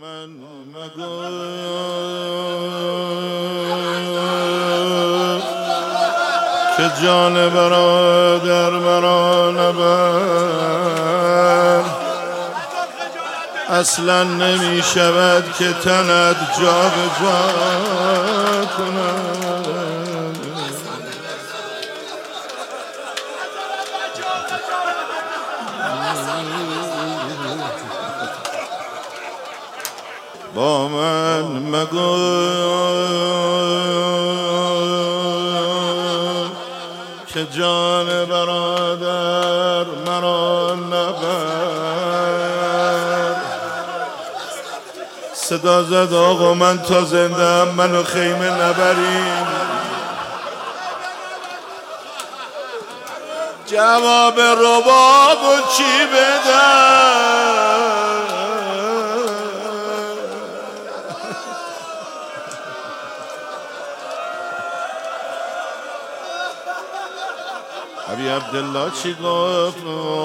من مگو که جان برادر مرا نبر، اصلا نمی شود که تنت جا به جا کند. با من مگو که جان برادر مرا نبر. صدا زد آقا من تا زنده‌ام منو خیمه نبرین. جواب ربابو چی بدم؟ ابی عبدالله چی گفت؟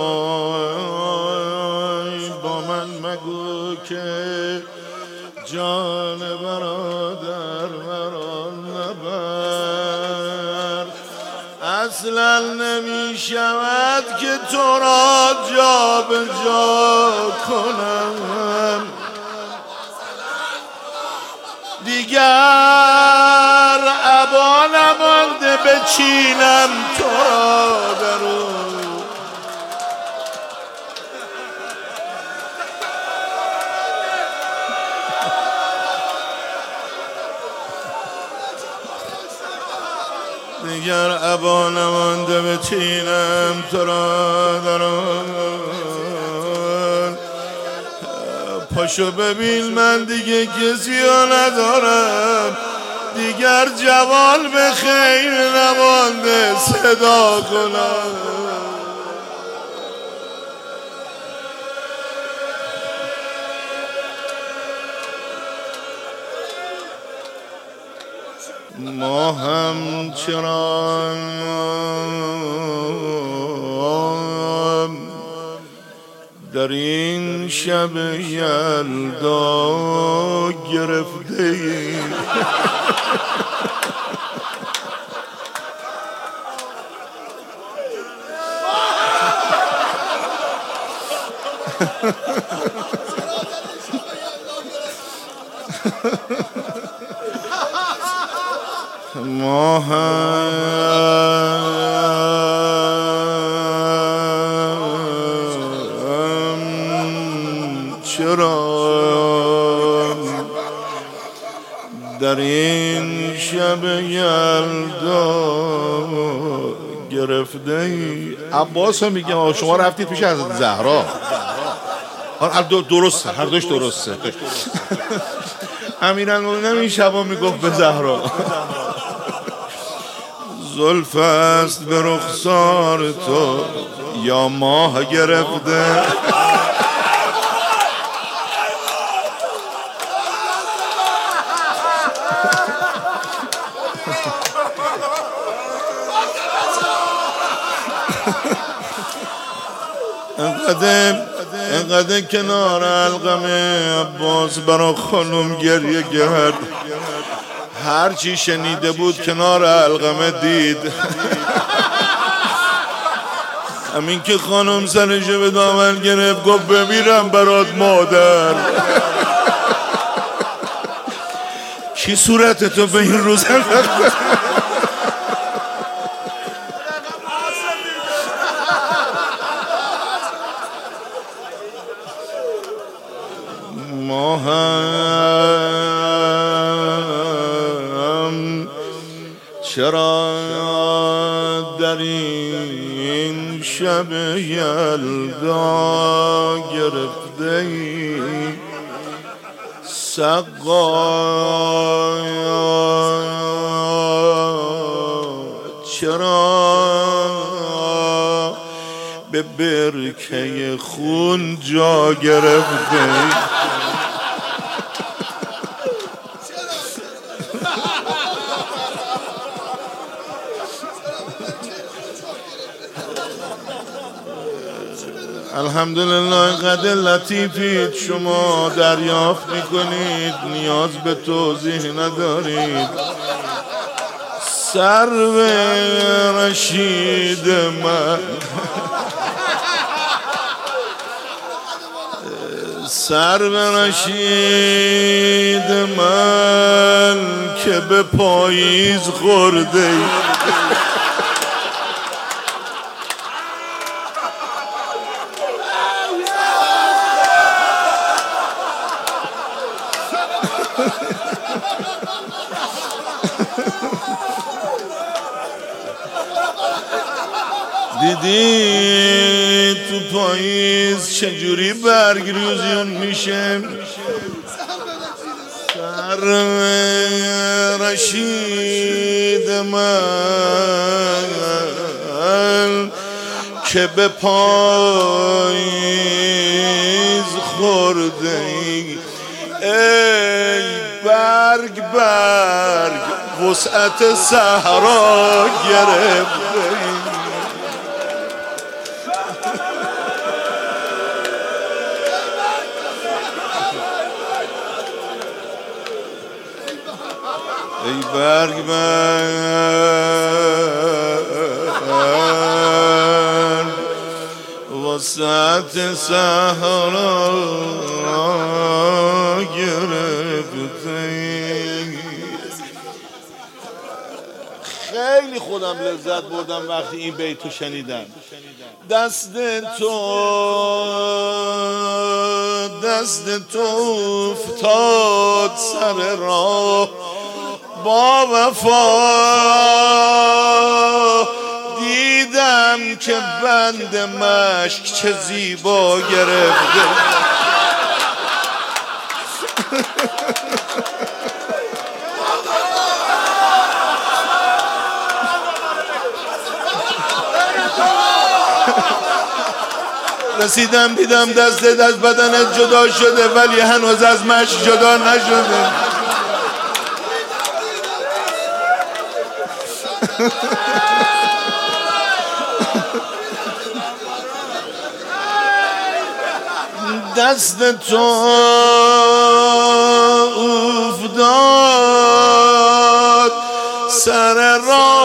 با من مگو که جان برادر مرا نبر، اصلا نمی شود که تو را جا به جا کنم. دیگر ابا نمانده بچینم تو را درو. دیگر ابا نمانده بچینم تو را درون. پاشو ببین من دیگه کسی ها ندارم، دیگر جوان به خیر نمانده صدا کنم. ما هم چرا در این شب یلدا گرفته ایم. ما هم چرا در این شب یلدا گرفته ای؟ عباس هم میگه شما رفتید پیش از زهرا. درسته، هر دوش درسته. امیرالمومنین این شبا میگفت به زهرا زلف است به رخسار تو یا ماه گرفته. انقدر کنار علقم عباس برا خانم گریه کرد، هرچی شنیده بود کنار علقمه دید. همین که خانم سرشو به دامن گرفت گفت بمیرم برات مادر. کی صورتتو به این روز ما هم چرا در این شب یلدا گرفته ای؟ سقا چرا به برکه خون جا گرفته ای؟ الحمدلله قدر لطیفید، شما دریافت میکنید، نیاز به توضیح ندارید. سرو رشید من سرو رشید من که به پاییز خورده دیدی تو پاییز چجوری برگ ریزیون میشه؟ سرو رشید من که به پاییز خورده ای برگ وسعت صحرا گرفته ای برگ وسعت صحرا گرفته. خیلی خودم لذت بردم وقتی این بیتو شنیدم. دست تو افتاد سر راه با وفا، دیدم که بند مشک چه زیبا گرفته. رسیدم دیدم دستت از بدنت جدا شده ولی هنوز از مشک جدا نشده. دست تو افتاد سر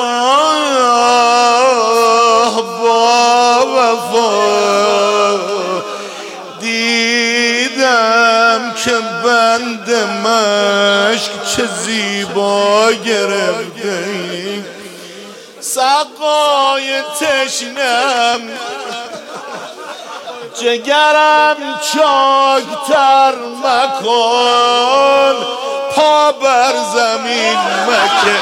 راه با وفا، دیدم که بند مشک چه زیبا گرفته. سقای تشنم جگرم چاکتر مکن، پا بر زمین مکن.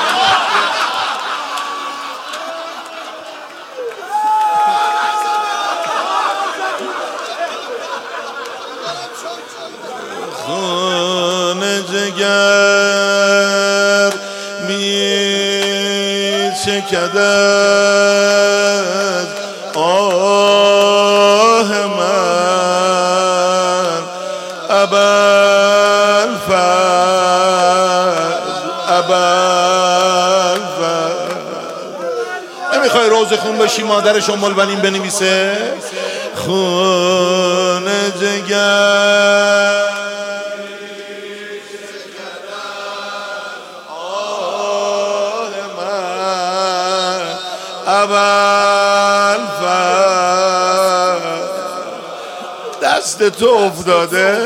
خون جگر می چکدد آه من ابوالفضل. نمیخوای روز خون بشی مادرش ام البنین بنویسه؟ خون جگر آه من ابوالفضل. دست تو افتاده،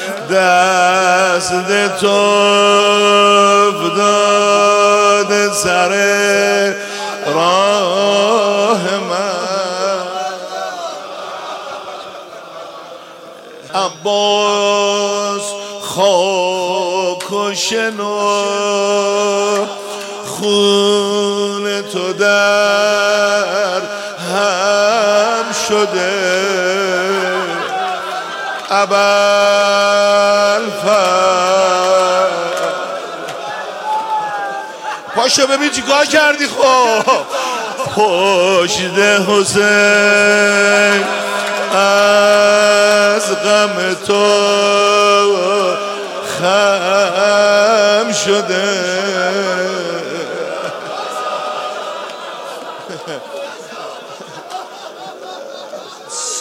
دست تو افتاده سر راه من. عباس خاک و شنا خون تو در هم شده. ابوالفضل پاشو ببین چی کار کردی. خب پشت حسین از غم تو خم شده.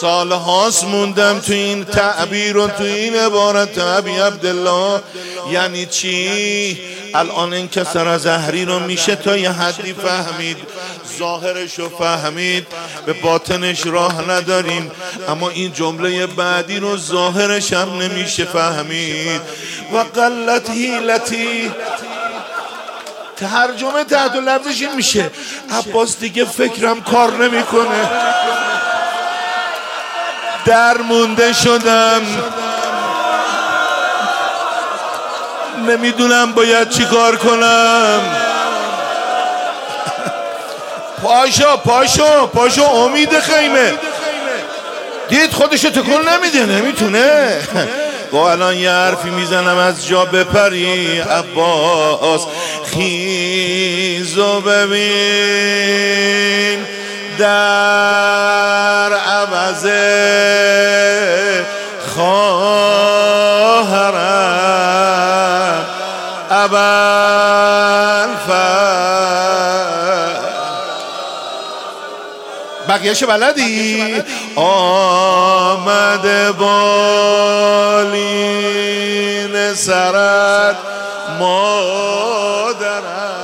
سال هاست موندم تو این تعبیر و تو این عبارت ابی عبدالله. یعنی چی؟ الان این کسر زهری رو میشه تا یه حدی فهمید، ظاهرش رو فهمید، به باطنش راه نداریم، اما این جمله بعدی رو ظاهرش هم نمیشه فهمید. و قلت حیلتی، ترجمه تحت لفظش این میشه عباس دیگه فکرم کار نمیکنه، در مونده شدم، نمیدونم باید چی کار کنم. پاشو پاشو پاشو امید خیمه، دید خودشو تکون نمیده، نمیتونه. و الان یه حرفی میزنم از جا بپری عباس، خیزو ببین در عوض خواهرم بقیهش بلدی؟ آمده بالین سرت مادرم